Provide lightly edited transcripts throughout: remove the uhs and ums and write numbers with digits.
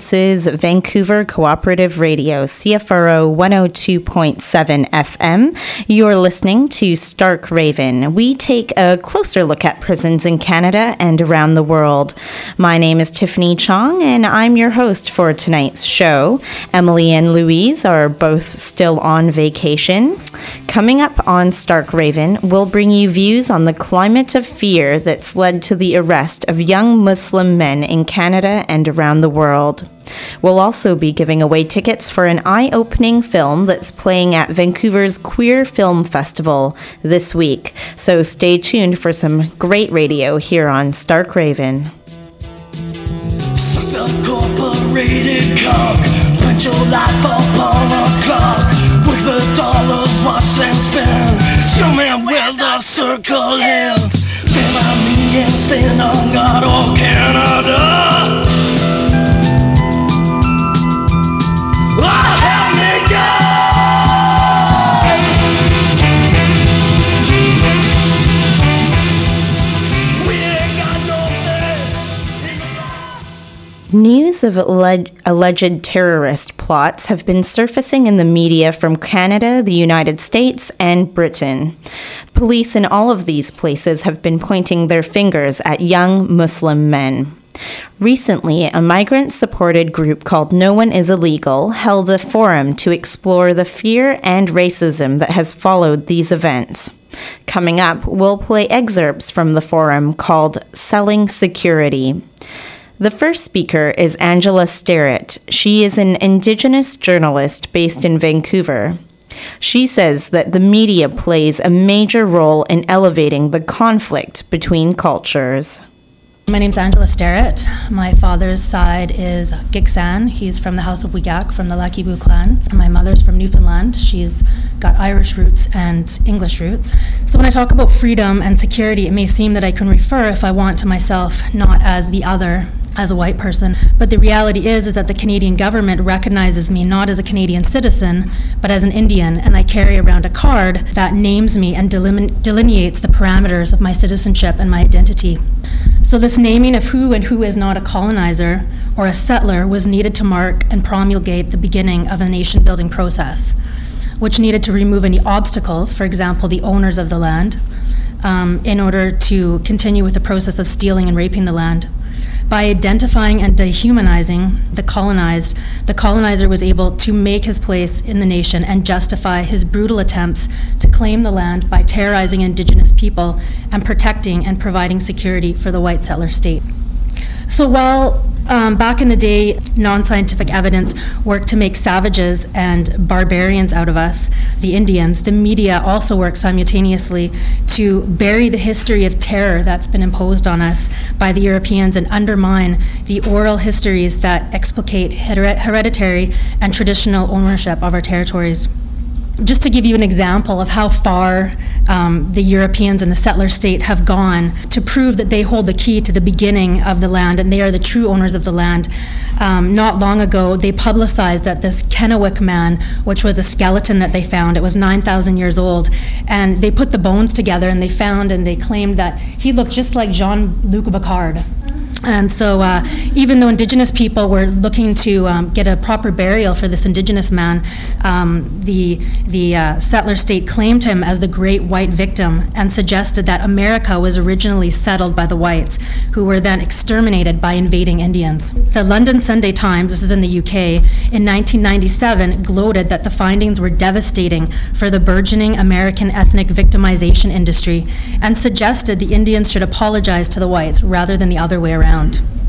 This is Vancouver Cooperative Radio, CFRO 102.7 FM. You're listening to Stark Raven. We take a closer look at prisons in Canada and around the world. My name is Tiffany Chong, and I'm your host for tonight's show. Emily and Louise are both still on vacation. Coming up on Stark Raven, we'll bring you views on the climate of fear that's led to the arrest of young Muslim men in Canada and around the world. We'll also be giving away tickets for an eye-opening film that's playing at Vancouver's Queer Film Festival this week. So stay tuned for some great radio here on Stark Raven. Incorporated cock, put your life upon a clock. With the dollars, watch them spin. Show me where the circle is. Then I mean, and stand on God or Canada. News of alleged terrorist plots have been surfacing in the media from Canada, the United States, and Britain. Police in all of these places have been pointing their fingers at young Muslim men. Recently, a migrant-supported group called No One Is Illegal held a forum to explore the fear and racism that has followed these events. Coming up, we'll play excerpts from the forum called Selling Security. The first speaker is Angela Sterrett. She is an Indigenous journalist based in Vancouver. She says that the media plays a major role in elevating the conflict between cultures. My name's Angela Sterrett. My father's side is Gitxsan. He's from the House of Wiyaq, from the Lakibu clan. My mother's from Newfoundland. She's got Irish roots and English roots. So when I talk about freedom and security, it may seem that I can refer, if I want, to myself not as the other, as a white person. But the reality is that the Canadian government recognizes me not as a Canadian citizen, but as an Indian, and I carry around a card that names me and delineates the parameters of my citizenship and my identity. So this naming of who and who is not a colonizer or a settler was needed to mark and promulgate the beginning of a nation-building process, which needed to remove any obstacles, for example, the owners of the land, in order to continue with the process of stealing and raping the land. By identifying and dehumanizing the colonized, the colonizer was able to make his place in the nation and justify his brutal attempts to claim the land by terrorizing Indigenous people and protecting and providing security for the white settler state. So while back in the day, non-scientific evidence worked to make savages and barbarians out of us, the Indians, the media also worked simultaneously to bury the history of terror that's been imposed on us by the Europeans and undermine the oral histories that explicate hereditary and traditional ownership of our territories. Just to give you an example of how far the Europeans and the settler state have gone to prove that they hold the key to the beginning of the land and they are the true owners of the land. Not long ago, they publicized that this Kennewick man, which was a skeleton that they found, it was 9,000 years old, and they put the bones together and they found and they claimed that he looked just like Jean-Luc Picard. And so even though Indigenous people were looking to get a proper burial for this Indigenous man, the settler state claimed him as the great white victim and suggested that America was originally settled by the whites, who were then exterminated by invading Indians. The London Sunday Times, this is in the UK, in 1997 gloated that the findings were devastating for the burgeoning American ethnic victimization industry and suggested the Indians should apologize to the whites rather than the other way around.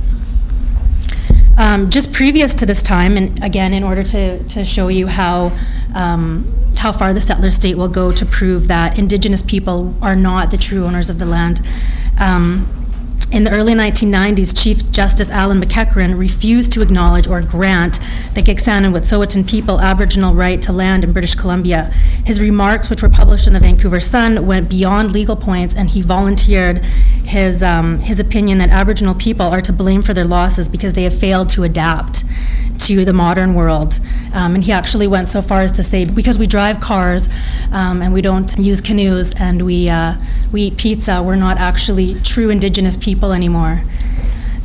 Just previous to this time, and again, in order to show you how far the settler state will go to prove that Indigenous people are not the true owners of the land, in the early 1990s, Chief Justice Alan McEachran refused to acknowledge or grant the Gitxsan and Wet'suwet'en people Aboriginal right to land in British Columbia. His remarks, which were published in the Vancouver Sun, went beyond legal points, and he volunteered his opinion that Aboriginal people are to blame for their losses because they have failed to adapt to the modern world. And he actually went so far as to say, because we drive cars and we don't use canoes and we eat pizza, we're not actually true Indigenous people anymore.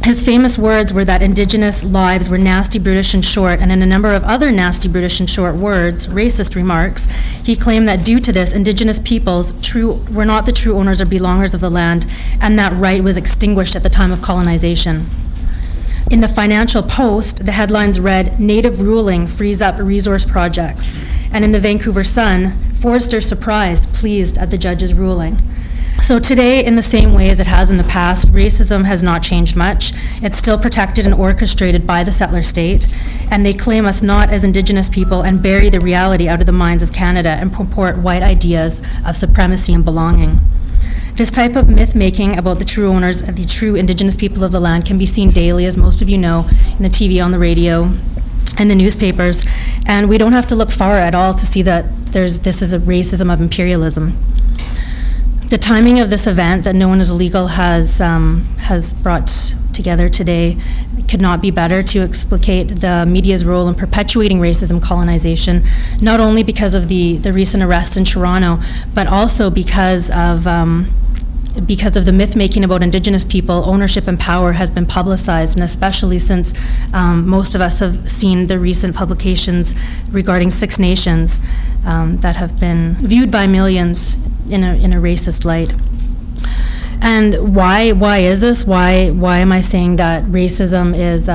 His famous words were that Indigenous lives were nasty, brutish, and short, and in a number of other nasty, brutish, and short words, racist remarks, he claimed that due to this, Indigenous peoples were not the true owners or belongers of the land, and that right was extinguished at the time of colonization. In the Financial Post, the headlines read, "Native ruling frees up resource projects." And in the Vancouver Sun, "Forster surprised, pleased at the judge's ruling." So today, in the same way as it has in the past, racism has not changed much. It's still protected and orchestrated by the settler state, and they claim us not as Indigenous people and bury the reality out of the minds of Canada and purport white ideas of supremacy and belonging. This type of myth-making about the true owners, the true Indigenous people of the land, can be seen daily, as most of you know, in the TV, on the radio, and the newspapers, and we don't have to look far at all to see that this is a racism of imperialism. The timing of this event that No One Is Illegal has brought together today could not be better to explicate the media's role in perpetuating racism colonization, not only because of the recent arrests in Toronto, but also because of the myth-making about Indigenous people. Ownership and power has been publicized, and especially since most of us have seen the recent publications regarding Six Nations that have been viewed by millions in a racist light. And why is this? Why am I saying that racism is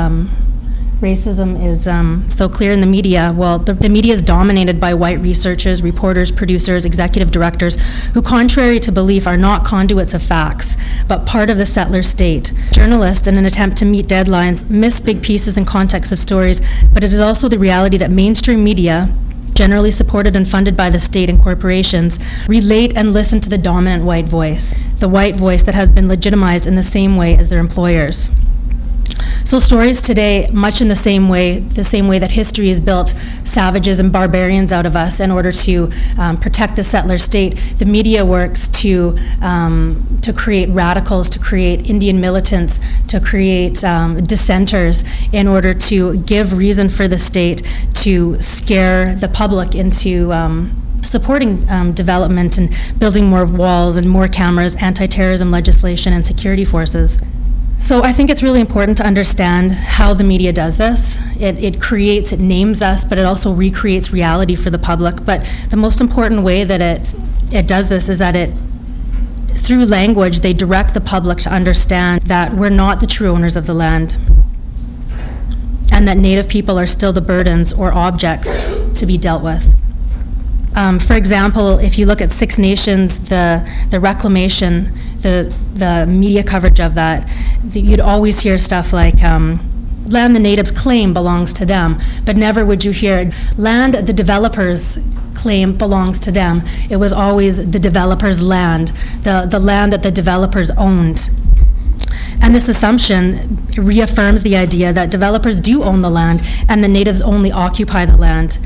so clear in the media? Well, the media is dominated by white researchers, reporters, producers, executive directors, who, contrary to belief, are not conduits of facts, but part of the settler state. Journalists, in an attempt to meet deadlines, miss big pieces and context of stories, but it is also the reality that mainstream media, generally supported and funded by the state and corporations, relate and listen to the dominant white voice, the white voice that has been legitimized in the same way as their employers. So stories today, much in the same way that history has built savages and barbarians out of us in order to protect the settler state, the media works to create radicals, to create Indian militants, to create dissenters in order to give reason for the state to scare the public into supporting development and building more walls and more cameras, anti-terrorism legislation, and security forces. So I think it's really important to understand how the media does this. It names us, but it also recreates reality for the public. But the most important way that it does this is that through language, they direct the public to understand that we're not the true owners of the land, and that Native people are still the burdens or objects to be dealt with. For example, if you look at Six Nations, the reclamation, the media coverage of that, you'd always hear stuff like, land the natives claim belongs to them, but never would you hear land the developers claim belongs to them. It was always the developers' land, the land that the developers owned. And this assumption reaffirms the idea that developers do own the land and the natives only occupy the land.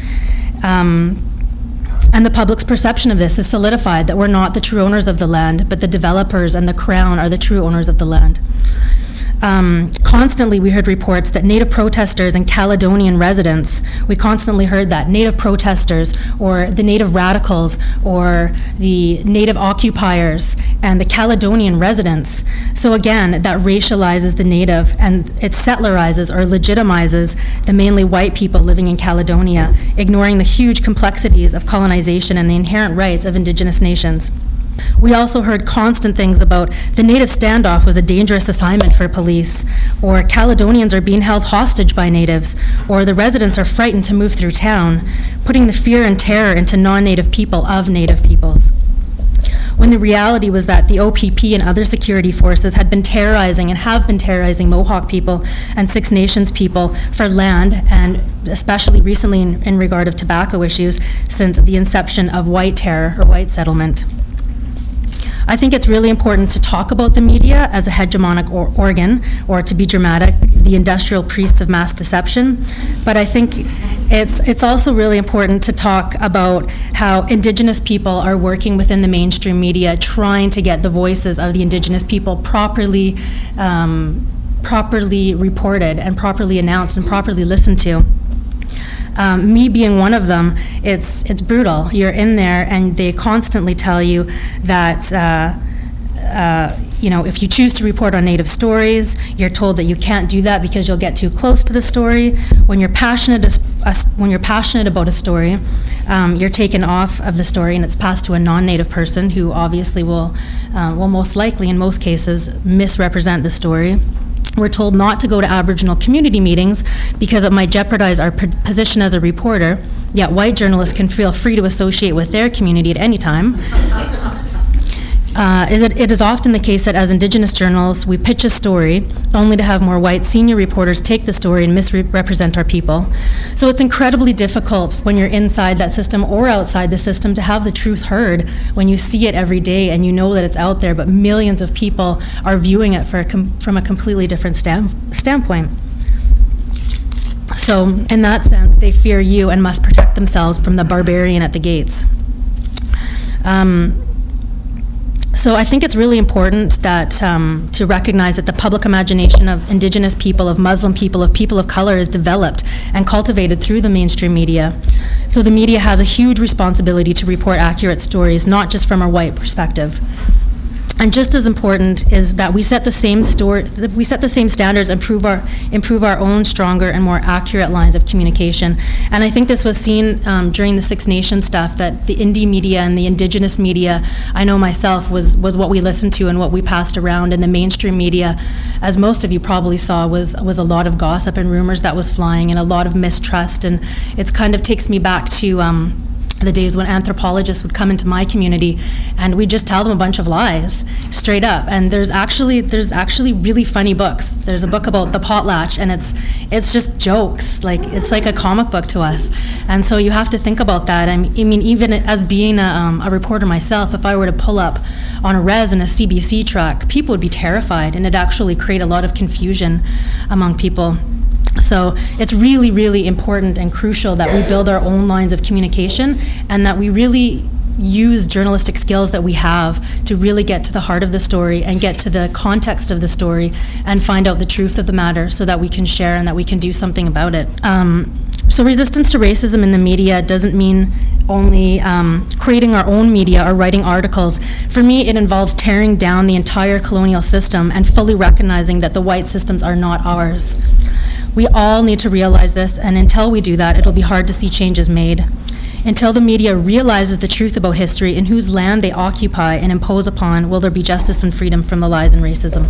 And the public's perception of this is solidified, that we're not the true owners of the land, but the developers and the Crown are the true owners of the land. Constantly we heard reports that Native protesters and Caledonian residents, we constantly heard that, Native protesters or the Native radicals or the Native occupiers and the Caledonian residents. So again, that racializes the Native and it settlerizes or legitimizes the mainly white people living in Caledonia, ignoring the huge complexities of colonization and the inherent rights of Indigenous nations. We also heard constant things about the Native standoff was a dangerous assignment for police, or Caledonians are being held hostage by Natives, or the residents are frightened to move through town, putting the fear and terror into non-Native people of Native peoples. When the reality was that the OPP and other security forces had been terrorizing and have been terrorizing Mohawk people and Six Nations people for land, and especially recently in regard of tobacco issues since the inception of white terror or white settlement. I think it's really important to talk about the media as a hegemonic organ, or to be dramatic, the industrial priests of mass deception. But I think it's also really important to talk about how Indigenous people are working within the mainstream media, trying to get the voices of the Indigenous people properly reported and properly announced and properly listened to. Me being one of them, it's brutal. You're in there and they constantly tell you that if you choose to report on Native stories, you're told that you can't do that because you'll get too close to the story. When you're passionate about a story, you're taken off of the story and it's passed to a non-Native person who obviously will most likely, in most cases, misrepresent the story. We're told not to go to Aboriginal community meetings because it might jeopardize our position as a reporter, yet white journalists can feel free to associate with their community at any time. It is often the case that as Indigenous journalists, we pitch a story only to have more white senior reporters take the story and misrepresent our people. So it's incredibly difficult when you're inside that system or outside the system to have the truth heard when you see it every day and you know that it's out there, but millions of people are viewing it from a completely different standpoint. So in that sense, they fear you and must protect themselves from the barbarian at the gates. So I think it's really important that to recognize that the public imagination of Indigenous people, of Muslim people, of people of color is developed and cultivated through the mainstream media. So the media has a huge responsibility to report accurate stories, not just from a white perspective. And just as important is that we set the same standards and improve our own stronger and more accurate lines of communication. And I think this was seen during the Six Nations stuff, that the indie media and the Indigenous media, I know myself, was what we listened to and what we passed around. And the mainstream media, as most of you probably saw, was a lot of gossip and rumors that was flying and a lot of mistrust. And it kind of takes me back to the days when anthropologists would come into my community and we'd just tell them a bunch of lies straight up. And there's actually really funny books. There's a book about the potlatch and it's just jokes, like it's like a comic book to us. And so you have to think about that. I mean, even as being a reporter myself, if I were to pull up on a res in a CBC truck, people would be terrified and it'd actually create a lot of confusion among people. So it's really, really important and crucial that we build our own lines of communication and that we really use journalistic skills that we have to really get to the heart of the story and get to the context of the story and find out the truth of the matter so that we can share and that we can do something about it. So resistance to racism in the media doesn't mean only creating our own media or writing articles. For me, it involves tearing down the entire colonial system and fully recognizing that the white systems are not ours. We all need to realize this, and until we do that, it'll be hard to see changes made. Until the media realizes the truth about history and whose land they occupy and impose upon, will there be justice and freedom from the lies and racism.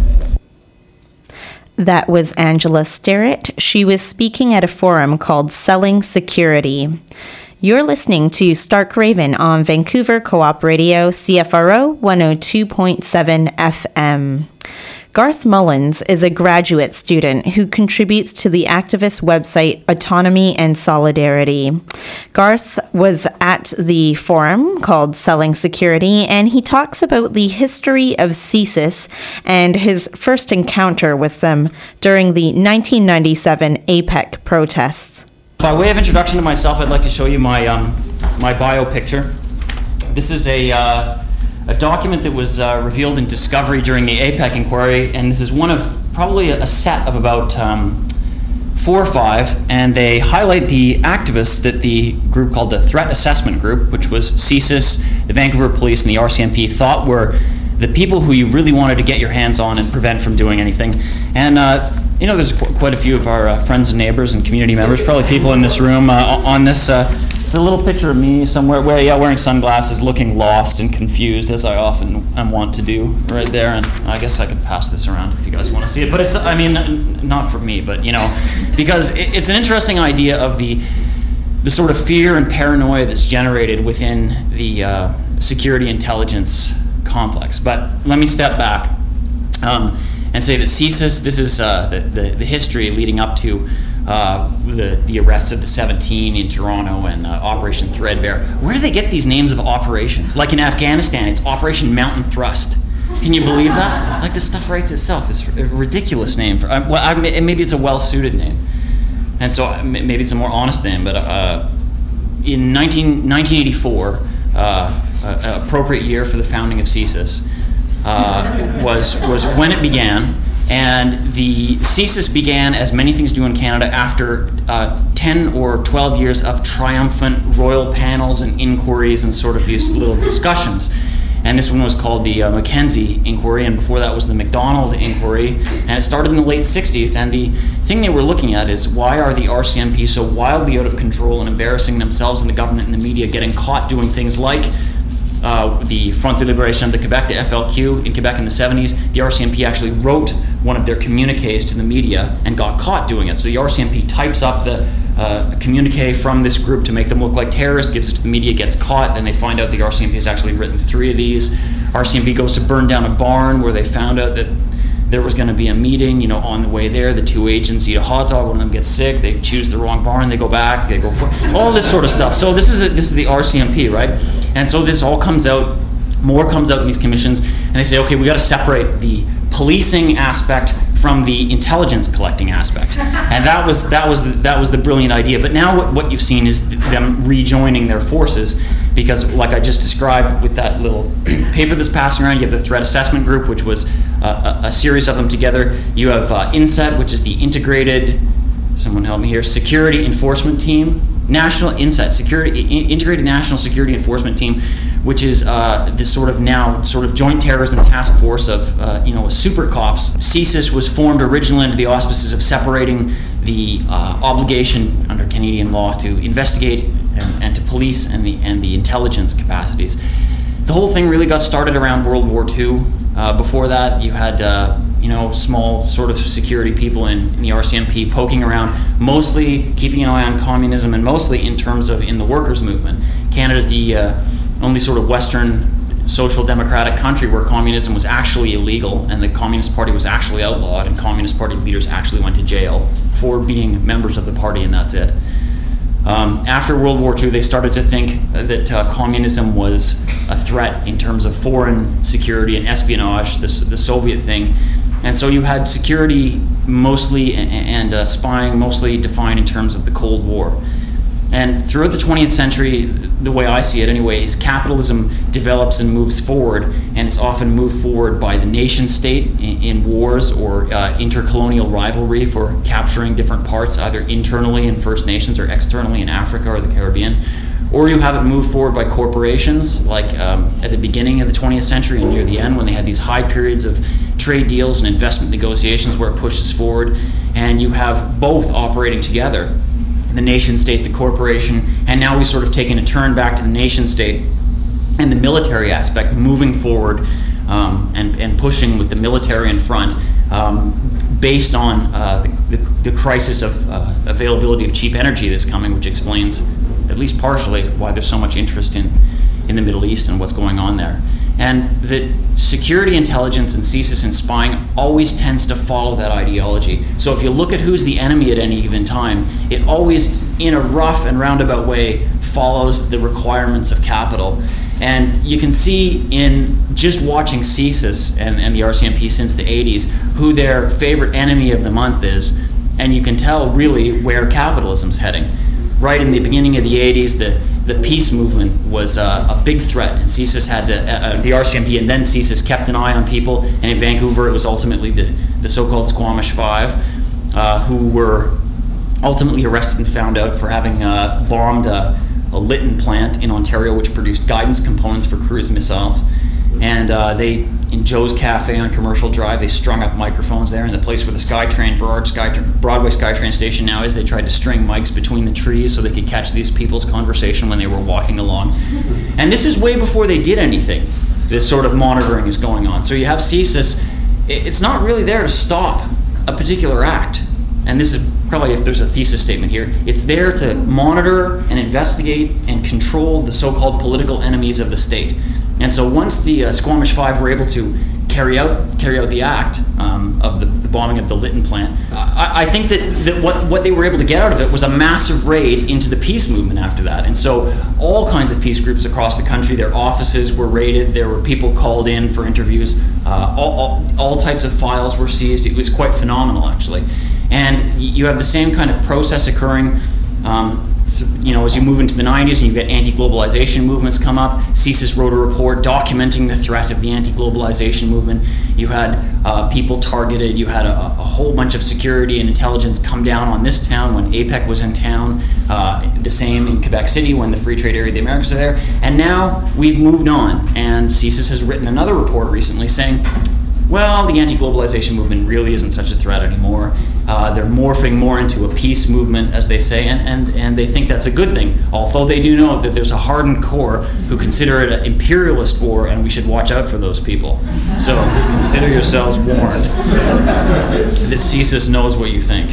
That was Angela Sterrett. She was speaking at a forum called Selling Security. You're listening to Stark Raven on Vancouver Co-op Radio, CFRO 102.7 FM. Garth Mullins is a graduate student who contributes to the activist website Autonomy and Solidarity. Garth was at the forum called Selling Security, and he talks about the history of CSIS and his first encounter with them during the 1997 APEC protests. By way of introduction to myself, I'd like to show you my bio picture. This is a document that was revealed in Discovery during the APEC inquiry, and this is one of probably a set of about 4 or 5, and they highlight the activists that the group called the Threat Assessment Group, which was CSIS, the Vancouver Police, and the RCMP, thought were the people who you really wanted to get your hands on and prevent from doing anything. And there's quite a few of our friends and neighbors and community members, probably people in this room on this. It's a little picture of me somewhere wearing sunglasses, looking lost and confused, as I often am wont to do, right there. And I guess I could pass this around if you guys want to see it. But it's, not for me, but because it's an interesting idea of the sort of fear and paranoia that's generated within the security intelligence complex. But let me step back and say that CSIS, this is the history leading up to the arrests of the 17 in Toronto and Operation Threadbare. Where do they get these names of operations? Like in Afghanistan, it's Operation Mountain Thrust. Can you believe that? Like, this stuff writes itself. It's a ridiculous name. Maybe it's a well-suited name. And so maybe it's a more honest name. But in 1984, an appropriate year for the founding of CSIS, was when it began. And the CSIS began, as many things do in Canada, after 10 or 12 years of triumphant royal panels and inquiries and sort of these little discussions. And this one was called the Mackenzie Inquiry, and before that was the MacDonald Inquiry. And it started in the late 60s. And the thing they were looking at is, why are the RCMP so wildly out of control and embarrassing themselves and the government and the media, getting caught doing things like the Front de Libération de Québec, the FLQ, in Quebec in the 70s. The RCMP actually wrote one of their communiques to the media and got caught doing it. So the RCMP types up the communique from this group to make them look like terrorists, gives it to the media, gets caught, then they find out the RCMP has actually written 3 of these. RCMP goes to burn down a barn where they found out that there was going to be a meeting, on the way there, the 2 agents eat a hot dog, one of them gets sick, they choose the wrong barn, they go back, they go for all this sort of stuff. So this is the RCMP, right? And so this all comes out, more comes out in these commissions, and they say, okay, we got to separate the policing aspect from the intelligence collecting aspect. And that was the brilliant idea. But now what you've seen is them rejoining their forces, because like I just described with that little paper that's passing around, you have the Threat Assessment Group, which was a series of them together. You have INSET, which is the Integrated, someone help me here, Security Enforcement Team, National INSET, Integrated National Security Enforcement Team, which is this sort of joint terrorism task force of super cops. CSIS was formed originally under the auspices of separating the obligation under Canadian law to investigate and to police and the intelligence capacities. The whole thing really got started around World War II. Before that, you had small sort of security people in the RCMP poking around, mostly keeping an eye on communism, and mostly in terms of in the workers' movement. Canada's the only sort of Western social democratic country where communism was actually illegal, and the Communist Party was actually outlawed, and Communist Party leaders actually went to jail for being members of the party, and that's it. After World War II, they started to think that communism was a threat in terms of foreign security and espionage, the Soviet thing. And so you had security mostly and spying mostly defined in terms of the Cold War. And throughout the 20th century, the way I see it anyway, is capitalism develops and moves forward, and it's often moved forward by the nation state in wars or intercolonial rivalry for capturing different parts, either internally in First Nations or externally in Africa or the Caribbean. Or you have it moved forward by corporations, like at the beginning of the 20th century and near the end, when they had these high periods of trade deals and investment negotiations where it pushes forward, and you have both operating together. The nation state, the corporation, and now we've sort of taken a turn back to the nation state and the military aspect, moving forward and pushing with the military in front, based on the crisis of availability of cheap energy that's coming, which explains, at least partially, why there's so much interest in the Middle East and what's going on there. And that security intelligence and CSIS and spying always tends to follow that ideology. So if you look at who's the enemy at any given time, it always, in a rough and roundabout way, follows the requirements of capital. And you can see in just watching CSIS and the RCMP since the 80s who their favorite enemy of the month is, and you can tell really where capitalism's heading. Right in the beginning of the 80s, the peace movement was a big threat, and CSIS had to, the RCMP and then CSIS kept an eye on people, and in Vancouver it was ultimately the so-called Squamish Five, who were ultimately arrested and found out for having bombed a Lytton plant in Ontario, which produced guidance components for cruise missiles. And they, in Joe's Cafe on Commercial Drive, they strung up microphones there. In the place where the SkyTrain, Broadway SkyTrain station now is, they tried to string mics between the trees so they could catch these people's conversation when they were walking along. And this is way before they did anything. This sort of monitoring is going on. So you have CSIS, it's not really there to stop a particular act. And this is probably, if there's a thesis statement here, it's there to monitor and investigate and control the so-called political enemies of the state. And so once the Squamish Five were able to carry out the act of the bombing of the Lytton plant, I think that what they were able to get out of it was a massive raid into the peace movement after that. And so all kinds of peace groups across the country, their offices were raided, there were people called in for interviews, all types of files were seized. It was quite phenomenal, actually. And you have the same kind of process occurring as you move into the 90s and you get anti-globalization movements come up, CSIS wrote a report documenting the threat of the anti-globalization movement. You had people targeted. You had a whole bunch of security and intelligence come down on this town when APEC was in town. The same in Quebec City when the Free Trade Area of the Americas are there. And now we've moved on, and CSIS has written another report recently saying, well, the anti-globalization movement really isn't such a threat anymore. They're morphing more into a peace movement, as they say, and they think that's a good thing, although they do know that there's a hardened core who consider it an imperialist war, and we should watch out for those people. So consider yourselves warned that CSIS knows what you think.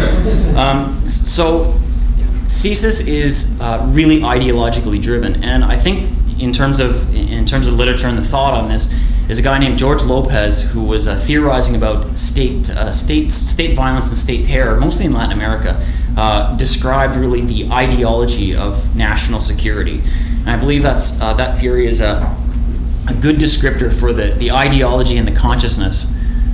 So CSIS is really ideologically driven, and I think in terms of literature and the thought on this, is a guy named George Lopez who was theorizing about state violence and state terror, mostly in Latin America, described really the ideology of national security. And I believe that theory is a good descriptor for the ideology and the consciousness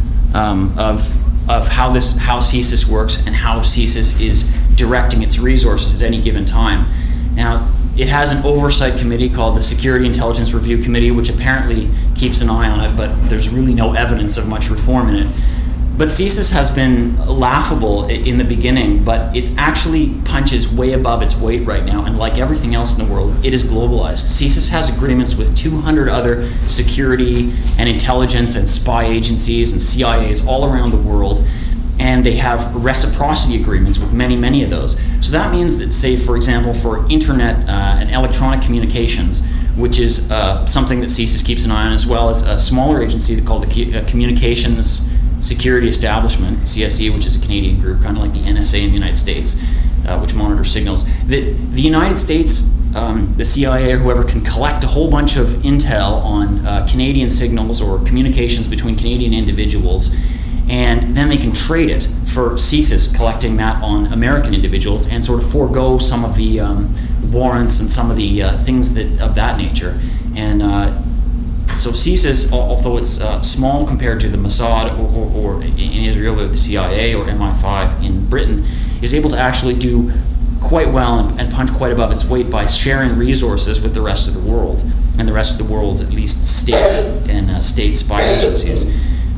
of how CSIS works and how CSIS is directing its resources at any given time. Now, it has an oversight committee called the Security Intelligence Review Committee, which apparently keeps an eye on it, but there's really no evidence of much reform in it. But CSIS has been laughable in the beginning, but it actually punches way above its weight right now, and like everything else in the world, it is globalized. CSIS has agreements with 200 other security and intelligence and spy agencies and CIAs all around the world, and they have reciprocity agreements with many, many of those. So that means that, say, for example, for internet and electronic communications, which is something that CSIS keeps an eye on, as well as a smaller agency called the Communications Security Establishment, CSE, which is a Canadian group, kind of like the NSA in the United States, which monitors signals. The United States, the CIA or whoever, can collect a whole bunch of intel on Canadian signals or communications between Canadian individuals, and then they can trade it for CSIS collecting that on American individuals and sort of forego some of the warrants and some of the things of that nature. And so CSIS, although it's small compared to the Mossad or in Israel or the CIA or MI5 in Britain, is able to actually do quite well and punch quite above its weight by sharing resources with the rest of the world, and the rest of the world's at least state and state spy agencies.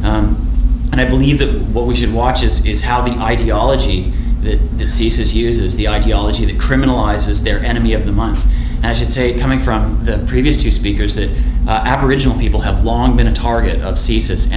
And I believe that what we should watch is how the ideology that CSIS uses, the ideology that criminalizes their enemy of the month. And I should say, coming from the previous two speakers, that Aboriginal people have long been a target of CSIS,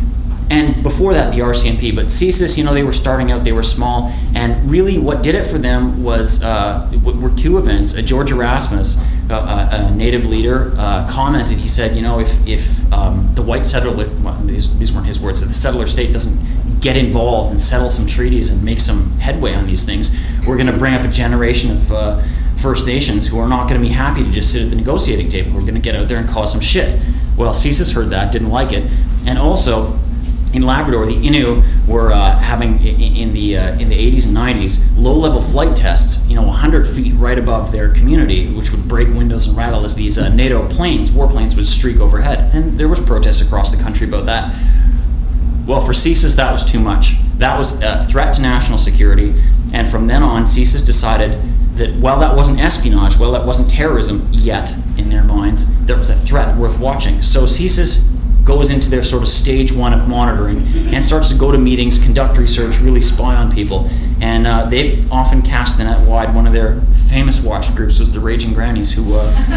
and before that the RCMP. But CSIS, they were starting out, they were small, and really what did it for them were two events. George Erasmus, a native leader, commented. He said, if the white settler, these weren't his words, that the settler state doesn't get involved and settle some treaties and make some headway on these things, we're going to bring up a generation of First Nations who are not going to be happy to just sit at the negotiating table. We're going to get out there and cause some shit. Well, CSIS heard that, didn't like it, and also in Labrador, the Innu were having in the 80s and 90s low-level flight tests, 100 feet right above their community, which would break windows and rattle as these NATO warplanes would streak overhead, and there was protests across the country about that. Well, for CSIS, that was too much. That was a threat to national security, and from then on, CSIS decided that while that wasn't espionage, while that wasn't terrorism yet in their minds, there was a threat worth watching. So CSIS goes into their sort of stage one of monitoring and starts to go to meetings, conduct research, really spy on people. And they've often cast the net wide. One of their famous watch groups was the Raging Grannies, who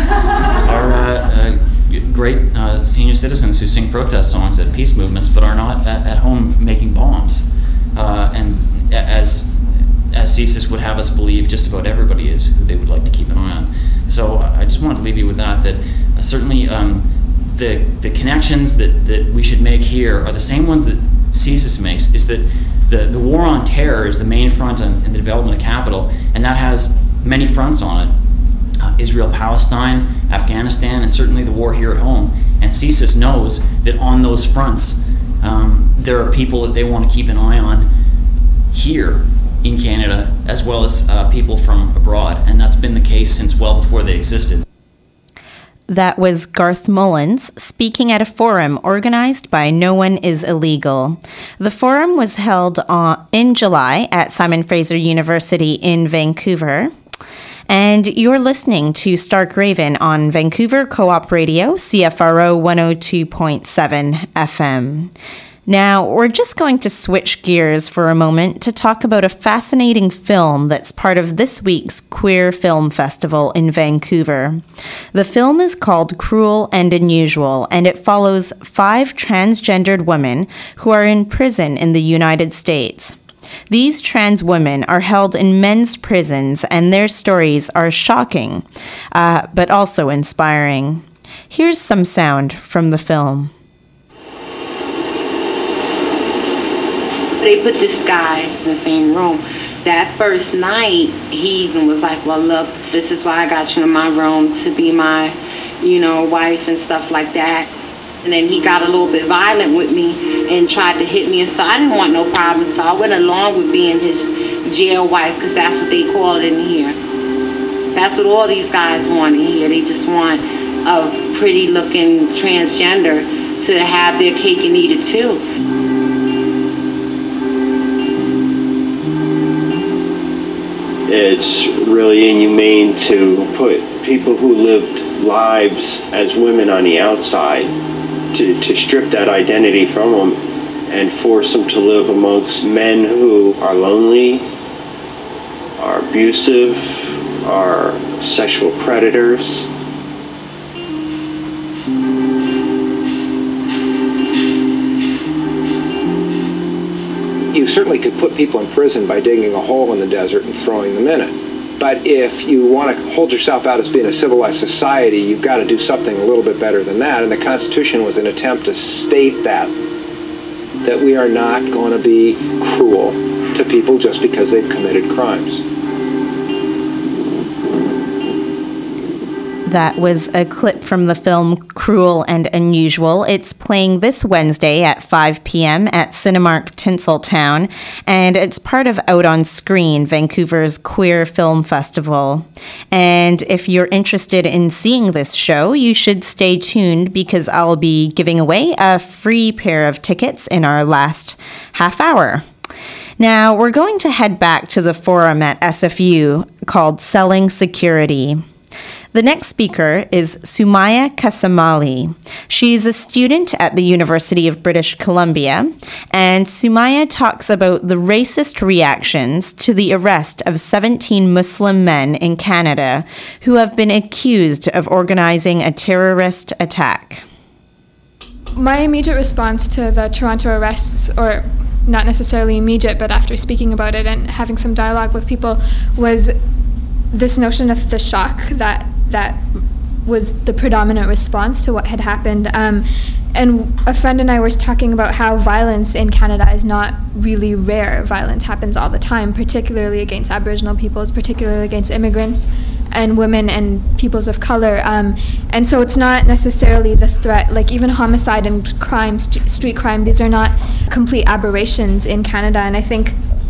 are great senior citizens who sing protest songs at peace movements but are not at home making bombs. And as CSIS would have us believe, just about everybody is who they would like to keep an eye on. So I just wanted to leave you with that certainly the connections that we should make here are the same ones that CSIS makes, is that the war on terror is the main front in the development of capital, and that has many fronts on it. Israel-Palestine, Afghanistan, and certainly the war here at home. And CSIS knows that on those fronts, there are people that they want to keep an eye on here in Canada, as well as people from abroad. And that's been the case since well before they existed. That was Garth Mullins speaking at a forum organized by No One Is Illegal. The forum was held in July at Simon Fraser University in Vancouver. And you're listening to Stark Raven on Vancouver Co-op Radio, CFRO 102.7 FM. Now, we're just going to switch gears for a moment to talk about a fascinating film that's part of this week's Queer Film Festival in Vancouver. The film is called Cruel and Unusual, and it follows 5 transgendered women who are in prison in the United States. These trans women are held in men's prisons, and their stories are shocking, but also inspiring. Here's some sound from the film. They put this guy in the same room. That first night, he even was like, well, look, this is why I got you in my room, to be my, wife and stuff like that. And then he got a little bit violent with me and tried to hit me. And so I didn't want no problem. So I went along with being his jail wife, because that's what they call it in here. That's what all these guys want in here. They just want a pretty looking transgender to have their cake and eat it too. It's really inhumane to put people who lived lives as women on the outside, to strip that identity from them and force them to live amongst men who are lonely, are abusive, are sexual predators. You certainly could put people in prison by digging a hole in the desert and throwing them in it. But if you want to hold yourself out as being a civilized society, you've got to do something a little bit better than that. And the Constitution was an attempt to state that we are not going to be cruel to people just because they've committed crimes. That was a clip from the film Cruel and Unusual. It's playing this Wednesday at 5 p.m. at Cinemark Tinseltown, and it's part of Out on Screen, Vancouver's Queer Film Festival. And if you're interested in seeing this show, you should stay tuned, because I'll be giving away a free pair of tickets in our last half hour. Now, we're going to head back to the forum at SFU called Selling Security. The next speaker is Sumaya Kasamali. She's a student at the University of British Columbia, and Sumaya talks about the racist reactions to the arrest of 17 Muslim men in Canada who have been accused of organizing a terrorist attack. My immediate response to the Toronto arrests, or not necessarily immediate, but after speaking about it and having some dialogue with people, was this notion of the shock that was the predominant response to what had happened. And a friend and I were talking about how violence in Canada is not really rare. Violence happens all the time, particularly against Aboriginal peoples, particularly against immigrants and women and peoples of color. And so it's not necessarily the threat, like even homicide and crime, street crime, these are not complete aberrations in Canada. And I think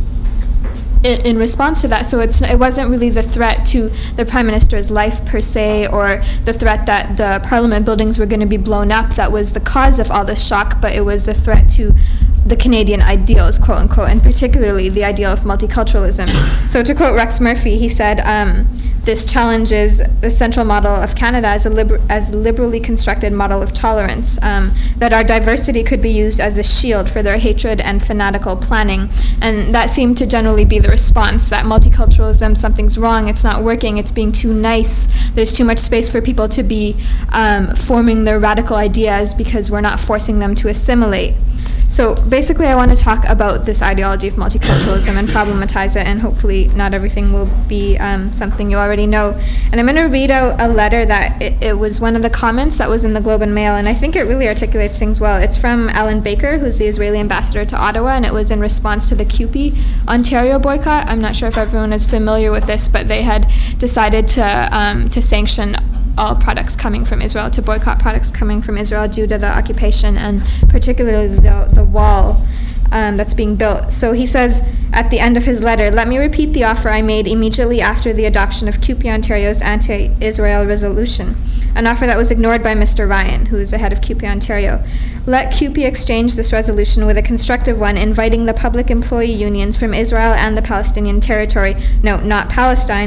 in response to that, so it wasn't really the threat to the Prime Minister's life per se, or the threat that the Parliament buildings were going to be blown up that was the cause of all this shock, but it was the threat to the Canadian ideals, quote unquote, and particularly the ideal of multiculturalism. So to quote Rex Murphy, he said, this challenges the central model of Canada as a liberally constructed model of tolerance, that our diversity could be used as a shield for their hatred and fanatical planning. And that seemed to generally be the response, that multiculturalism, something's wrong, it's not working, it's being too nice, there's too much space for people to be forming their radical ideas because we're not forcing them to assimilate. So basically I want to talk about this ideology of multiculturalism and problematize it, and hopefully not everything will be something you already know. And I'm going to read out a letter that it was one of the comments that was in the Globe and Mail, and I think it really articulates things well. It's from Alan Baker, who's the Israeli ambassador to Ottawa, and it was in response to the CUPE Ontario boycott. I'm not sure if everyone is familiar with this, but they had decided to sanction all products coming from Israel, to boycott products coming from Israel due to the occupation, and particularly the wall that's being built. So he says at the end of his letter, "Let me repeat the offer I made immediately after the adoption of CUPE Ontario's anti-Israel resolution, an offer that was ignored by Mr. Ryan, who is the head of CUPE Ontario. Let CUPE exchange this resolution with a constructive one, inviting the public employee unions from Israel and the Palestinian territory, no, not Palestine,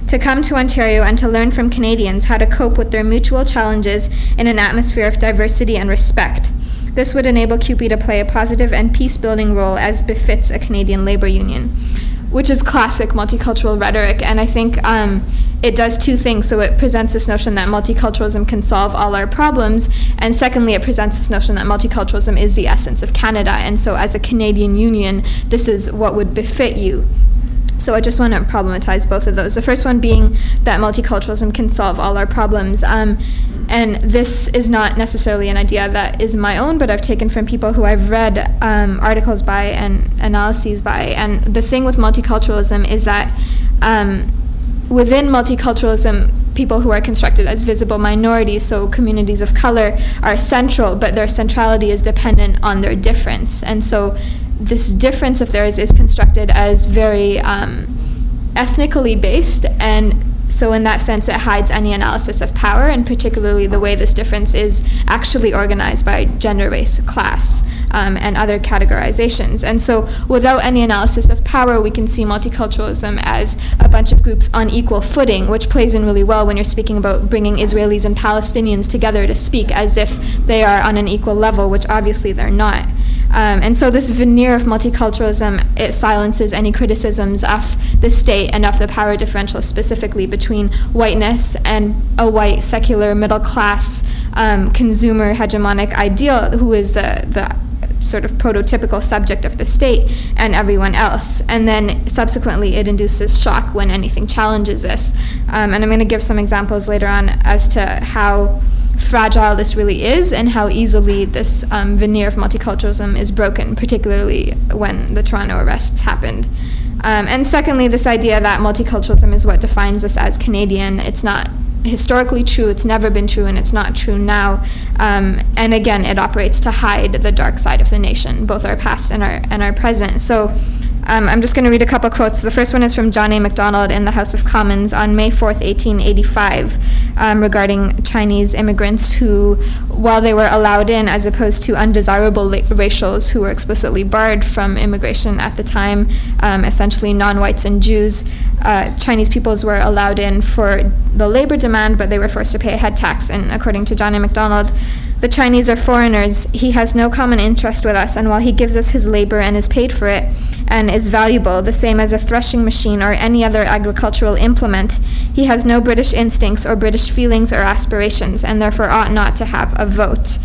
to come to Ontario and to learn from Canadians how to cope with their mutual challenges in an atmosphere of diversity and respect. This would enable CUPE to play a positive and peace-building role as befits a Canadian labour union, which is classic multicultural rhetoric, and I think it does two things. So it presents this notion that multiculturalism can solve all our problems, and secondly, it presents this notion that multiculturalism is the essence of Canada, and so as a Canadian union, this is what would befit you. So I just want to problematize both of those. The first one being that multiculturalism can solve all our problems. And this is not necessarily an idea that is my own, but I've taken from people who I've read articles by and analyses by. And the thing with multiculturalism is that within multiculturalism, people who are constructed as visible minorities, so communities of color, are central, but their centrality is dependent on their difference. And so this difference of theirs is constructed as very ethnically based, and so in that sense it hides any analysis of power, and particularly the way this difference is actually organized by gender, race, class, and other categorizations. And so without any analysis of power, we can see multiculturalism as a bunch of groups on equal footing, which plays in really well when you're speaking about bringing Israelis and Palestinians together to speak as if they are on an equal level, which obviously they're not. And so this veneer of multiculturalism, it silences any criticisms of the state and of the power differential specifically between whiteness and a white secular middle class consumer hegemonic ideal who is the sort of prototypical subject of the state, and everyone else. And then subsequently it induces shock when anything challenges this. And I'm going to give some examples later on as to how fragile this really is and how easily this veneer of multiculturalism is broken, particularly when the Toronto arrests happened. And secondly, this idea that multiculturalism is what defines us as Canadian. It's not historically true, it's never been true, and it's not true now. And again, it operates to hide the dark side of the nation, both our past and our present. So I'm just going to read a couple quotes. The first one is from John A. Macdonald in the House of Commons on May 4th, 1885, regarding Chinese immigrants who, while they were allowed in as opposed to undesirable racials who were explicitly barred from immigration at the time, essentially non-whites and Jews, Chinese peoples were allowed in for the labor demand, but they were forced to pay a head tax. And according to John A. Macdonald, the Chinese are foreigners. He has no common interest with us, and while he gives us his labor and is paid for it and is valuable, the same as a threshing machine or any other agricultural implement, he has no British instincts or British feelings or aspirations, and therefore ought not to have a vote.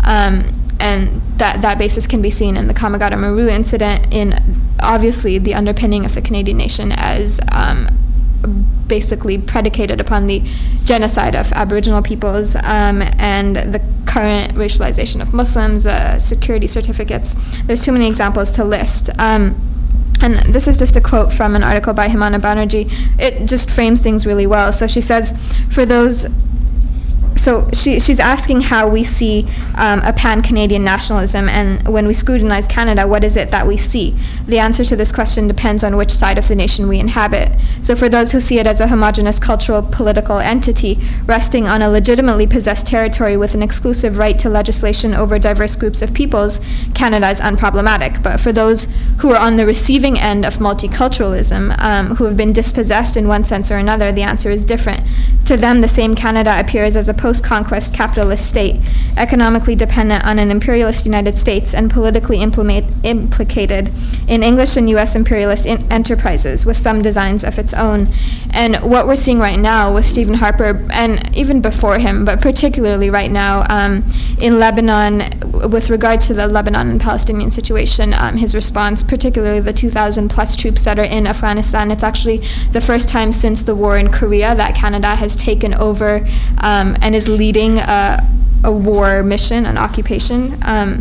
And that basis can be seen in the Kamagata Maru incident, in obviously the underpinning of the Canadian nation as basically predicated upon the genocide of Aboriginal peoples, and the current racialization of Muslims, security certificates. There's too many examples to list. And this is just a quote from an article by Himana Banerjee. It just frames things really well. So she says, for those... So she's asking how we see a pan-Canadian nationalism, and when we scrutinize Canada, what is it that we see? The answer to this question depends on which side of the nation we inhabit. So for those who see it as a homogeneous cultural political entity resting on a legitimately possessed territory with an exclusive right to legislation over diverse groups of peoples, Canada is unproblematic. But for those who are on the receiving end of multiculturalism, who have been dispossessed in one sense or another, the answer is different. To them, the same Canada appears as a post-conquest capitalist state, economically dependent on an imperialist United States and politically implicated in English and U.S. imperialist enterprises with some designs of its own. And what we're seeing right now with Stephen Harper, and even before him, but particularly right now in Lebanon, with regard to the Lebanon and Palestinian situation, his response, particularly the 2,000 plus troops that are in Afghanistan, it's actually the first time since the war in Korea that Canada has taken over and is leading a war mission, an occupation.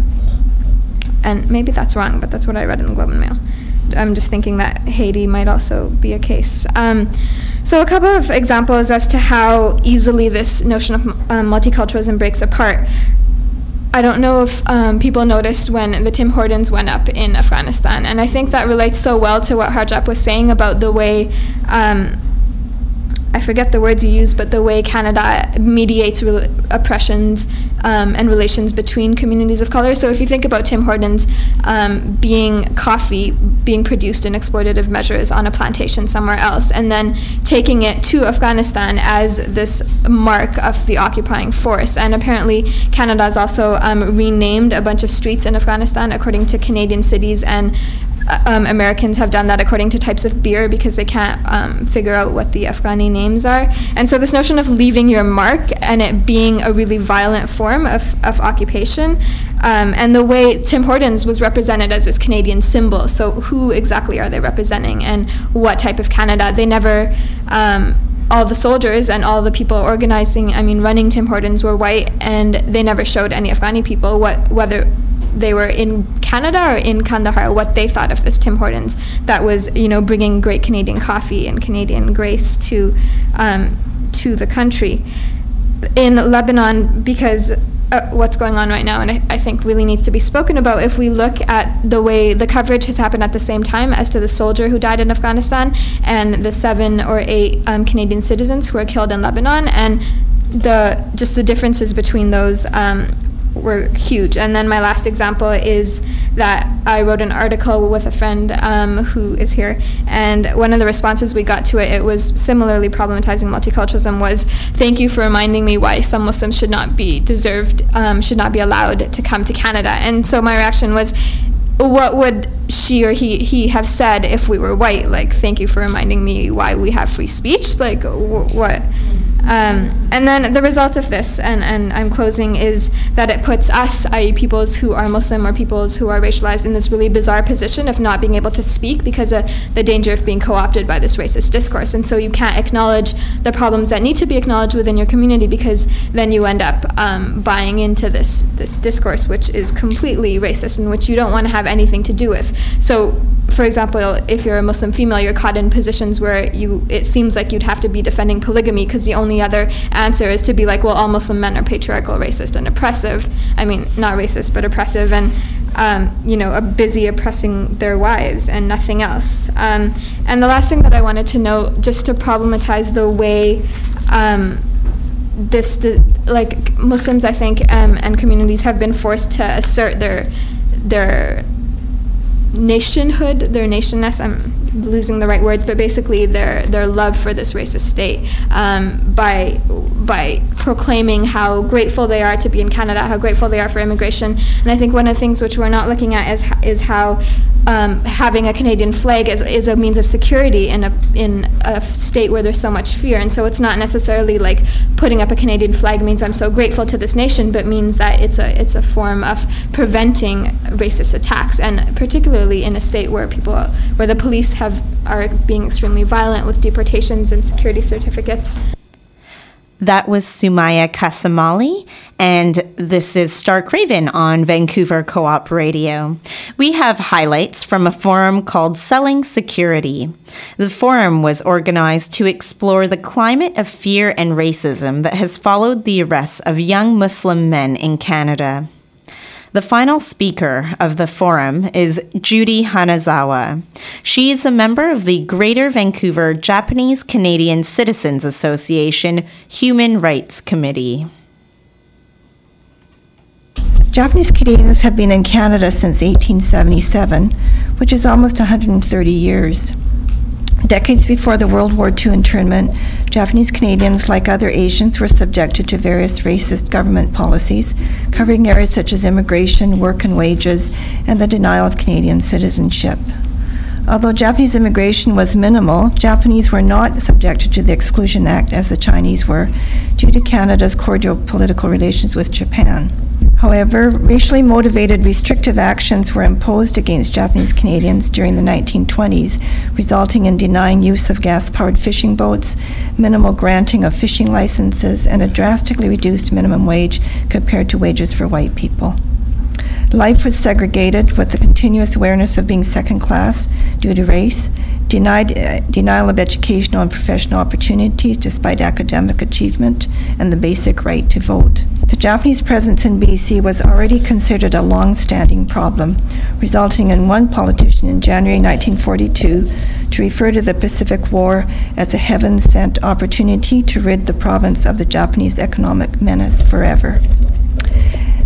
And maybe that's wrong, but that's what I read in the Globe and Mail. I'm just thinking that Haiti might also be a case. So a couple of examples as to how easily this notion of multiculturalism breaks apart. I don't know if people noticed when the Tim Hortons went up in Afghanistan, and I think that relates so well to what Harjap was saying about the way I forget the words you used, but the way Canada mediates oppressions and relations between communities of color. So if you think about Tim Hortons being coffee being produced in exploitative measures on a plantation somewhere else, and then taking it to Afghanistan as this mark of the occupying force. And apparently Canada has also renamed a bunch of streets in Afghanistan according to Canadian cities, and Americans have done that according to types of beer because they can't figure out what the Afghani names are. And so this notion of leaving your mark and it being a really violent form of occupation, and the way Tim Hortons was represented as this Canadian symbol. So who exactly are they representing, and what type of Canada? They never, all the soldiers and all the people running Tim Hortons were white, and they never showed any Afghani people whether they were in Canada or in Kandahar, what they thought of this Tim Hortons that was, bringing great Canadian coffee and Canadian grace to the country. In Lebanon, because what's going on right now, and I think really needs to be spoken about, if we look at the way the coverage has happened at the same time as to the soldier who died in Afghanistan and the 7 or 8 Canadian citizens who were killed in Lebanon, and the differences between those were huge. And then my last example is that I wrote an article with a friend who is here, and one of the responses we got to it was similarly problematizing multiculturalism, was thank you for reminding me why some Muslims should not be allowed to come to Canada. And so my reaction was, what would she or he have said if we were white? Like, thank you for reminding me why we have free speech? Like, what? And then the result of this, and I'm closing, is that it puts us, i.e. peoples who are Muslim or peoples who are racialized, in this really bizarre position of not being able to speak because of the danger of being co-opted by this racist discourse. And so you can't acknowledge the problems that need to be acknowledged within your community, because then you end up buying into this discourse, which is completely racist and which you don't want to have anything to do with. So, for example, if you're a Muslim female, you're caught in positions where it seems like you'd have to be defending polygamy, because the only other answer is to be like, well, all Muslim men are patriarchal, racist, and oppressive. I mean, not racist, but oppressive, and busy oppressing their wives and nothing else. And the last thing that I wanted to note, just to problematize the way Muslims, I think, and communities have been forced to assert their nationhood, their nationness, I'm losing the right words, but basically their love for this racist state, by proclaiming how grateful they are to be in Canada, how grateful they are for immigration. And I think one of the things which we're not looking at is how having a Canadian flag is a means of security in a state where there's so much fear. And so it's not necessarily like putting up a Canadian flag means I'm so grateful to this nation, but means that it's a form of preventing racist attacks, and particularly in a state where the police are being extremely violent with deportations and security certificates. That was Sumaya Kasamali, and this is Stark Raven on Vancouver Co-op Radio. We have highlights from a forum called Selling Security. The forum was organized to explore the climate of fear and racism that has followed the arrests of young Muslim men in Canada. The final speaker of the forum is Judy Hanazawa. She is a member of the Greater Vancouver Japanese Canadian Citizens Association Human Rights Committee. Japanese Canadians have been in Canada since 1877, which is almost 130 years. Decades before the World War II internment, Japanese Canadians, like other Asians, were subjected to various racist government policies, covering areas such as immigration, work and wages, and the denial of Canadian citizenship. Although Japanese immigration was minimal, Japanese were not subjected to the Exclusion Act as the Chinese were, due to Canada's cordial political relations with Japan. However, racially motivated restrictive actions were imposed against Japanese Canadians during the 1920s, resulting in denying use of gas-powered fishing boats, minimal granting of fishing licenses, and a drastically reduced minimum wage compared to wages for white people. Life was segregated with the continuous awareness of being second class due to race, denial of educational and professional opportunities despite academic achievement, and the basic right to vote. The Japanese presence in BC was already considered a long-standing problem, resulting in one politician in January 1942 to refer to the Pacific War as a heaven-sent opportunity to rid the province of the Japanese economic menace forever.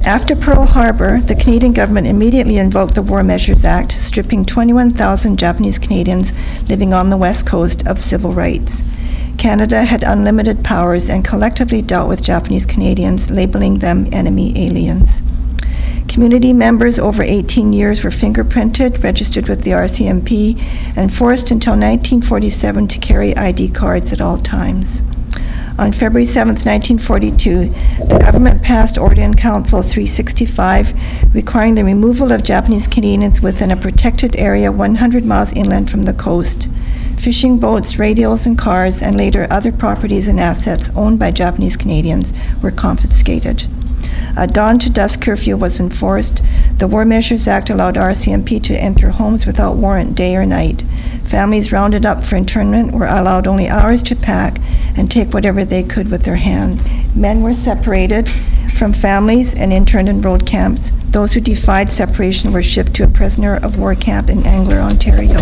After Pearl Harbor, the Canadian government immediately invoked the War Measures Act, stripping 21,000 Japanese Canadians living on the West Coast of civil rights. Canada had unlimited powers and collectively dealt with Japanese Canadians, labeling them enemy aliens. Community members over 18 years were fingerprinted, registered with the RCMP, and forced until 1947 to carry ID cards at all times. On February 7, 1942, the government passed Order in Council 365, requiring the removal of Japanese Canadians within a protected area 100 miles inland from the coast. Fishing boats, radios, and cars, and later other properties and assets owned by Japanese Canadians were confiscated. A dawn to dusk curfew was enforced. The War Measures Act allowed RCMP to enter homes without warrant day or night. Families rounded up for internment were allowed only hours to pack and take whatever they could with their hands. Men were separated from families and interned in road camps. Those who defied separation were shipped to a prisoner of war camp in Angler, Ontario.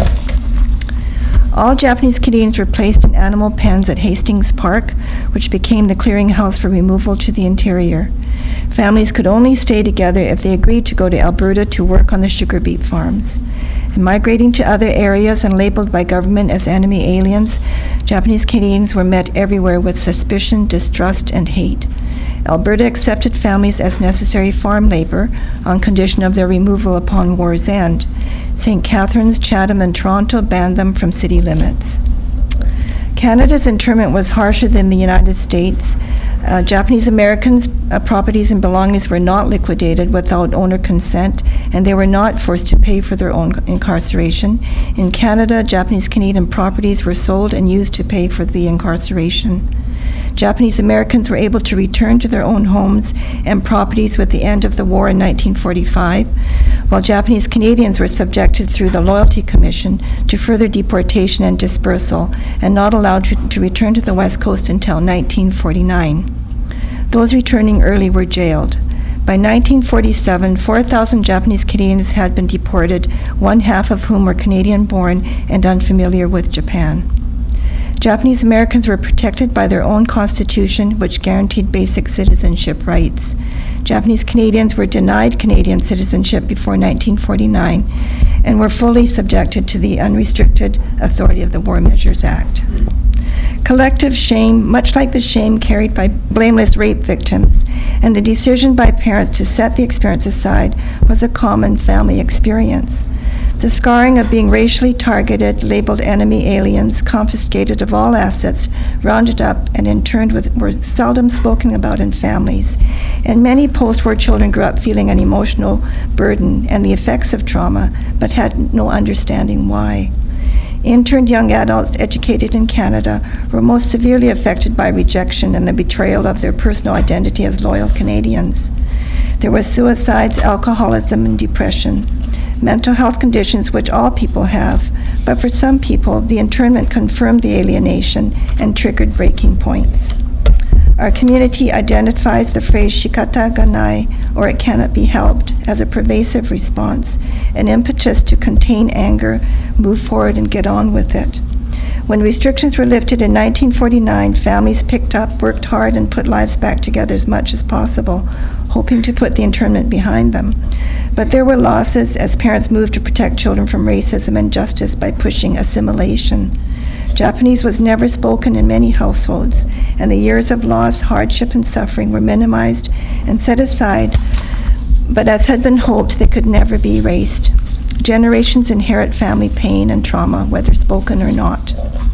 All Japanese Canadians were placed in animal pens at Hastings Park, which became the clearinghouse for removal to the interior. Families could only stay together if they agreed to go to Alberta to work on the sugar beet farms. In migrating to other areas and labeled by government as enemy aliens, Japanese Canadians were met everywhere with suspicion, distrust, and hate. Alberta accepted families as necessary farm labor on condition of their removal upon war's end. St. Catharines, Chatham, and Toronto banned them from city limits. Canada's internment was harsher than the United States. Japanese Americans' properties and belongings were not liquidated without owner consent, and they were not forced to pay for their own incarceration. In Canada, Japanese Canadian properties were sold and used to pay for the incarceration. Japanese Americans were able to return to their own homes and properties with the end of the war in 1945, while Japanese Canadians were subjected through the Loyalty Commission to further deportation and dispersal, and not allowed to return to the West Coast until 1949. Those returning early were jailed. By 1947, 4,000 Japanese Canadians had been deported, one half of whom were Canadian-born and unfamiliar with Japan. Japanese Americans were protected by their own constitution, which guaranteed basic citizenship rights. Japanese Canadians were denied Canadian citizenship before 1949 and were fully subjected to the unrestricted authority of the War Measures Act. Collective shame, much like the shame carried by blameless rape victims, and the decision by parents to set the experience aside was a common family experience. The scarring of being racially targeted, labeled enemy aliens, confiscated of all assets, rounded up and interned were seldom spoken about in families. And many post-war children grew up feeling an emotional burden and the effects of trauma, but had no understanding why. Interned young adults educated in Canada were most severely affected by rejection and the betrayal of their personal identity as loyal Canadians. There were suicides, alcoholism, and depression. Mental health conditions which all people have, but for some people, the internment confirmed the alienation and triggered breaking points. Our community identifies the phrase shikata ga nai, or it cannot be helped, as a pervasive response, an impetus to contain anger, move forward, and get on with it. When restrictions were lifted in 1949, families picked up, worked hard, and put lives back together as much as possible, hoping to put the internment behind them. But there were losses as parents moved to protect children from racism and justice by pushing assimilation. Japanese was never spoken in many households, and the years of loss, hardship, and suffering were minimized and set aside, but as had been hoped, they could never be erased. Generations inherit family pain and trauma, whether spoken or not.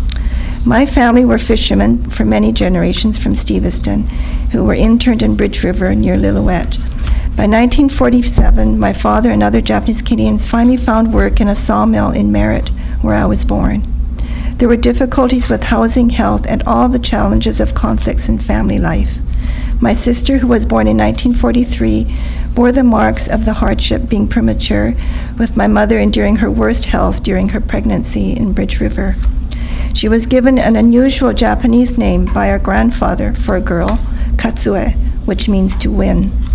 My family were fishermen for many generations from Steveston, who were interned in Bridge River near Lillooet. By 1947, my father and other Japanese Canadians finally found work in a sawmill in Merritt, where I was born. There were difficulties with housing, health, and all the challenges of conflicts in family life. My sister, who was born in 1943, bore the marks of the hardship being premature, with my mother enduring her worst health during her pregnancy in Bridge River. She was given an unusual Japanese name by our grandfather for a girl, Katsue, which means to win.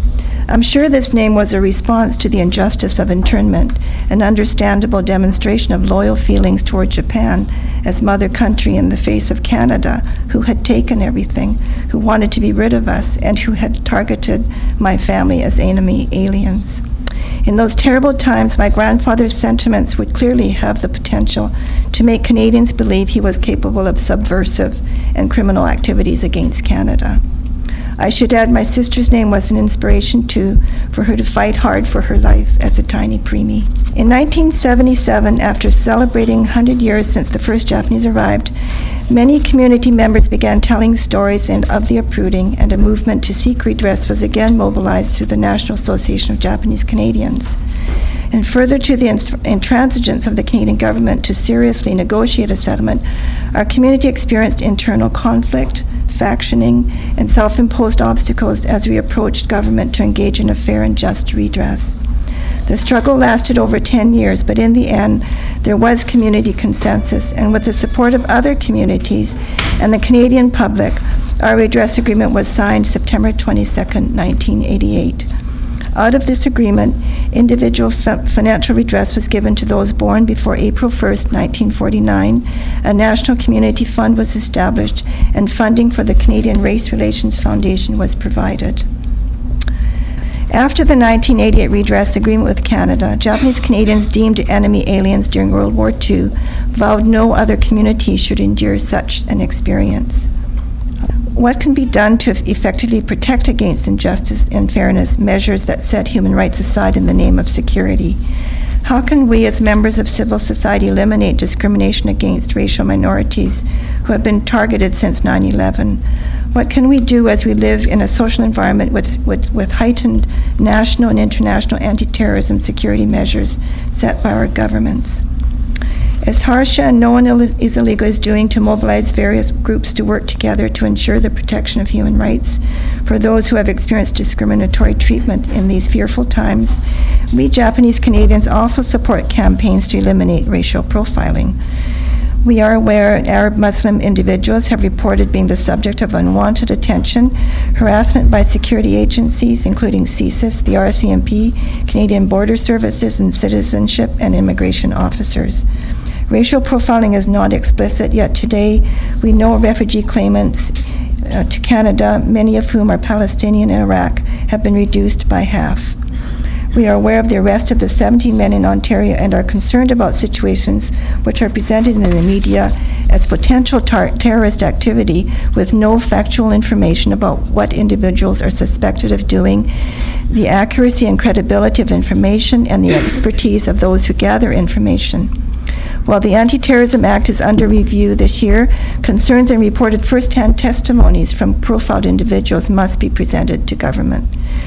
I'm sure this name was a response to the injustice of internment, an understandable demonstration of loyal feelings toward Japan as mother country in the face of Canada, who had taken everything, who wanted to be rid of us, and who had targeted my family as enemy aliens. In those terrible times, my grandfather's sentiments would clearly have the potential to make Canadians believe he was capable of subversive and criminal activities against Canada. I should add my sister's name was an inspiration too, for her to fight hard for her life as a tiny preemie. In 1977, after celebrating 100 years since the first Japanese arrived, many community members began telling stories of the uprooting, and a movement to seek redress was again mobilized through the National Association of Japanese Canadians. And further to the intransigence of the Canadian government to seriously negotiate a settlement, our community experienced internal conflict, factioning, and self-imposed obstacles as we approached government to engage in a fair and just redress. The struggle lasted over 10 years, but in the end, there was community consensus, and with the support of other communities and the Canadian public, our redress agreement was signed September 22nd, 1988. Out of this agreement, individual financial redress was given to those born before April 1st, 1949. A national community fund was established, and funding for the Canadian Race Relations Foundation was provided. After the 1988 redress agreement with Canada, Japanese Canadians deemed enemy aliens during World War II vowed no other community should endure such an experience. What can be done to effectively protect against injustice and fairness, measures that set human rights aside in the name of security? How can we as members of civil society eliminate discrimination against racial minorities who have been targeted since 9/11? What can we do as we live in a social environment with heightened national and international anti-terrorism security measures set by our governments? As Harsha and No One is Illegal is doing to mobilize various groups to work together to ensure the protection of human rights for those who have experienced discriminatory treatment in these fearful times, we Japanese Canadians also support campaigns to eliminate racial profiling. We are aware Arab Muslim individuals have reported being the subject of unwanted attention, harassment by security agencies, including CSIS, the RCMP, Canadian Border Services, and citizenship and immigration officers. Racial profiling is not explicit, yet today we know refugee claimants to Canada, many of whom are Palestinian in Iraq, have been reduced by half. We are aware of the arrest of the 17 men in Ontario and are concerned about situations which are presented in the media as potential terrorist activity with no factual information about what individuals are suspected of doing, the accuracy and credibility of information, and the expertise of those who gather information. While the Anti-Terrorism Act is under review this year, concerns and reported first-hand testimonies from profiled individuals must be presented to government.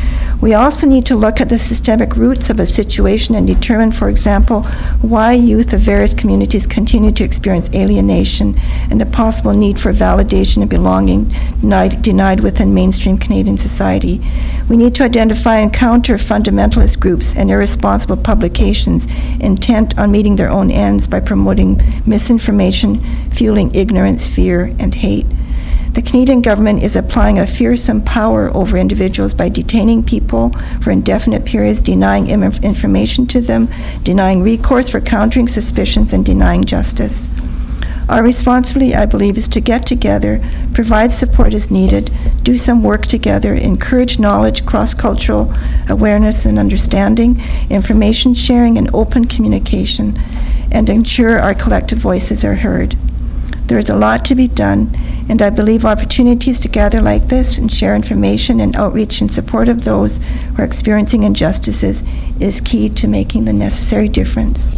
We also need to look at the systemic roots of a situation and determine, for example, why youth of various communities continue to experience alienation and a possible need for validation and belonging denied within mainstream Canadian society. We need to identify and counter fundamentalist groups and irresponsible publications intent on meeting their own ends by promoting misinformation, fueling ignorance, fear, and hate. The Canadian government is applying a fearsome power over individuals by detaining people for indefinite periods, denying information to them, denying recourse for countering suspicions, and denying justice. Our responsibility, I believe, is to get together, provide support as needed, do some work together, encourage knowledge, cross-cultural awareness and understanding, information sharing, and open communication, and ensure our collective voices are heard. There is a lot to be done, and I believe opportunities to gather like this and share information and outreach in support of those who are experiencing injustices is key to making the necessary difference.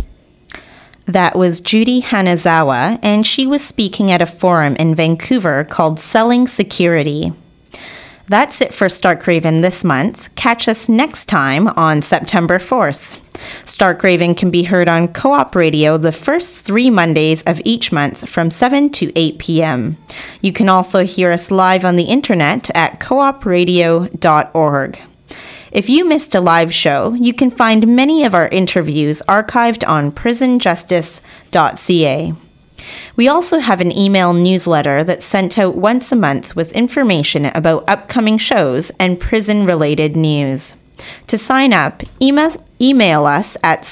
That was Judy Hanazawa, and she was speaking at a forum in Vancouver called Selling Security. That's it for Stark Raven this month. Catch us next time on September 4th. Stark Raven can be heard on Co-op Radio the first 3 Mondays of each month from 7 to 8 p.m. You can also hear us live on the internet at coopradio.org. If you missed a live show, you can find many of our interviews archived on prisonjustice.ca. We also have an email newsletter that's sent out once a month with information about upcoming shows and prison-related news. To sign up, email us at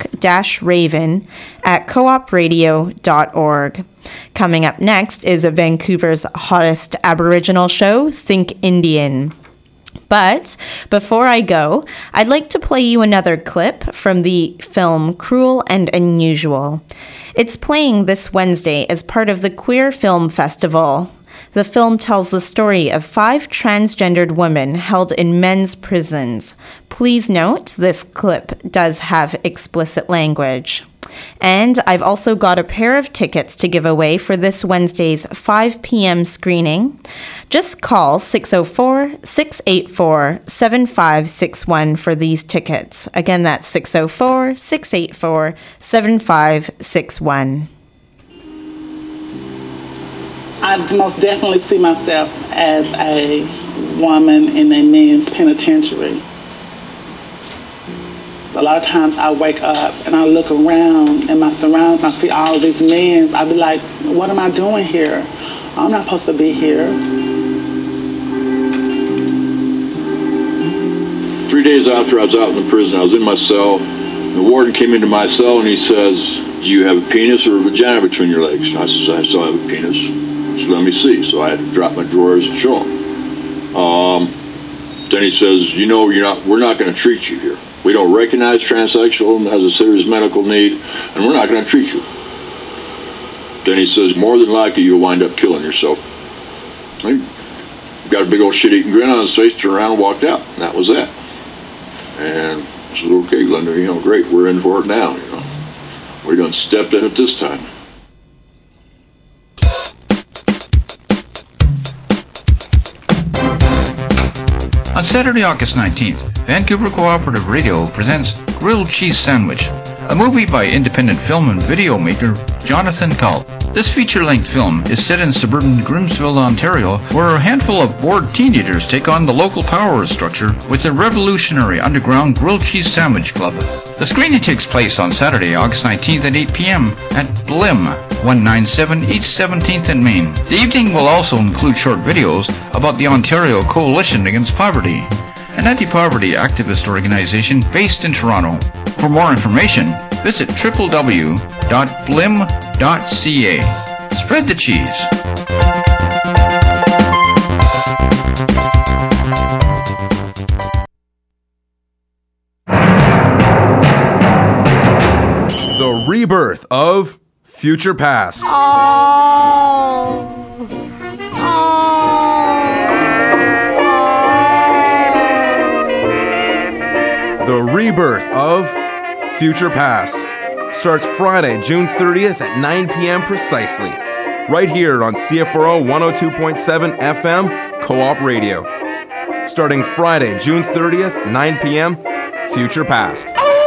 stark-raven@coopradio.org. Coming up next is Vancouver's hottest Aboriginal show, Think Indian. But before I go, I'd like to play you another clip from the film Cruel and Unusual. It's playing this Wednesday as part of the Queer Film Festival. The film tells the story of 5 transgendered women held in men's prisons. Please note, this clip does have explicit language. And I've also got a pair of tickets to give away for this Wednesday's 5 p.m. screening. Just call 604-684-7561 for these tickets. Again, that's 604-684-7561. I most definitely see myself as a woman in a men's penitentiary. A lot of times I wake up and I look around in my surroundings, I see all of these men, I be like, what am I doing here? I'm not supposed to be here. 3 days after I was out in the prison, I was in my cell. The warden came into my cell and he says, do you have a penis or a vagina between your legs? And I says, I still have a penis. He said, let me see. So I had to drop my drawers and show him. Then he says, you know, we're not going to treat you here. We don't recognize transsexual as a serious medical need, and we're not going to treat you. Then he says, more than likely you'll wind up killing yourself. He got a big old shit-eating grin on his face, turned around and walked out, and that was that. And I said, okay, Glenda, great, we're in for it now, We done stepped in it this time. On Saturday, August 19th, Vancouver Cooperative Radio presents Grilled Cheese Sandwich, a movie by independent film and video maker Jonathan Culp. This feature-length film is set in suburban Grimsville, Ontario, where a handful of bored teenagers take on the local power structure with the revolutionary underground Grilled Cheese Sandwich Club. The screening takes place on Saturday, August 19th at 8 p.m. at Blim, 197 East 17th and Main. The evening will also include short videos about the Ontario Coalition Against Poverty, an anti-poverty activist organization based in Toronto. For more information, visit www.blim.ca. Spread the cheese. The rebirth of Future Past. The rebirth of Future Past starts Friday, June 30th at 9 p.m. precisely, right here on CFRO 102.7 FM Co-op Radio. Starting Friday, June 30th, 9 p.m., Future Past.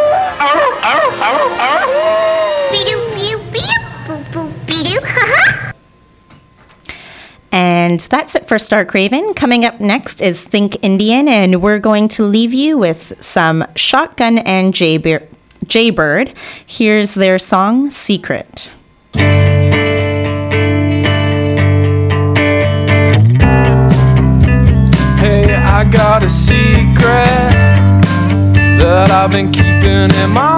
And that's it for Stark Raven. Coming up next is Think Indian, and we're going to leave you with some Shotgun and Jaybird. Here's their song, Secret. Hey, I got a secret that I've been keeping in my